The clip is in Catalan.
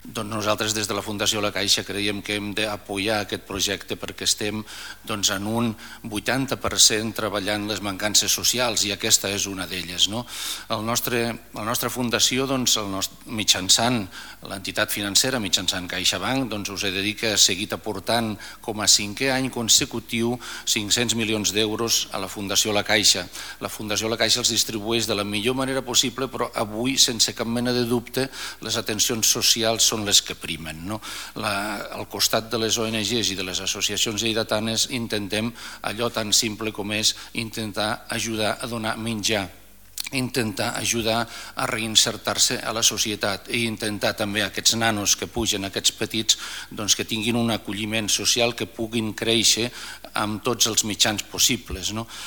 Doncs nosaltres des de la Fundació La Caixa creiem que hem d'apoyar aquest projecte perquè estem en un 80% treballant les mancances socials i aquesta és una d'elles. La nostra fundació, mitjançant l'entitat financera, mitjançant CaixaBank, us he de dir que ha seguit aportant com a 5è any consecutiu 500 milions d'euros a la Fundació La Caixa. La Fundació La Caixa els distribueix de la millor manera possible, però avui, sense cap mena de dubte, les atencions socials són les que primen. Al costat de les ONGs i de les associacions lleidatanes intentem allò tan simple com és intentar ajudar a donar menjar, intentar ajudar a reinsertar-se a la societat i intentar també aquests nanos que pugen, aquests petits, que tinguin un acolliment social, que puguin créixer amb tots els mitjans possibles.